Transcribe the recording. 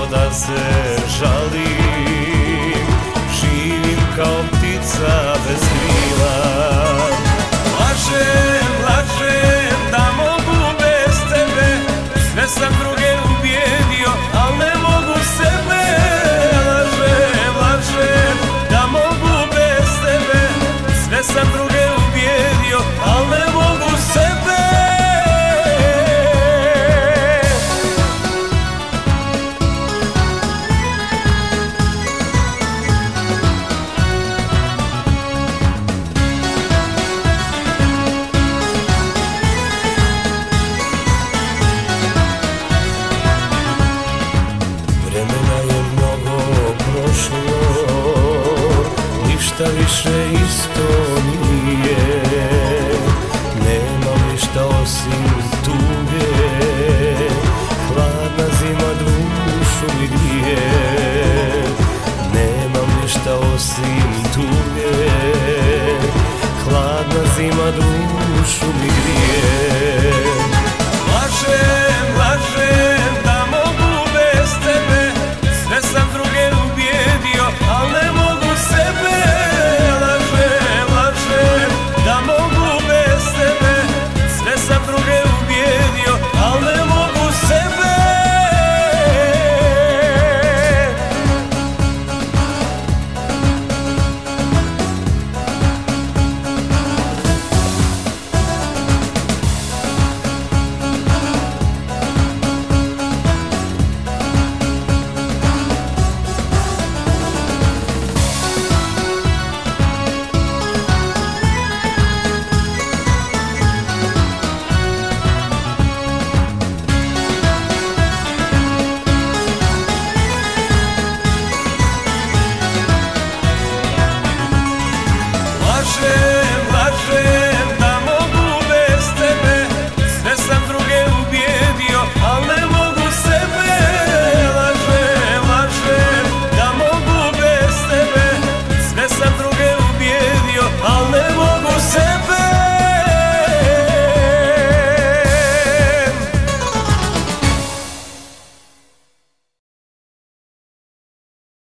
da se žalim, živim kao ptica bez krila. Lažem da mogu bez tebe, sve sam druge ubijedio, al ne mogu sebe. Lažem da mogu bez tebe, sve sam druge ubijedio, al ne mogu sebe. Ništa više isto nije, nema ništa osim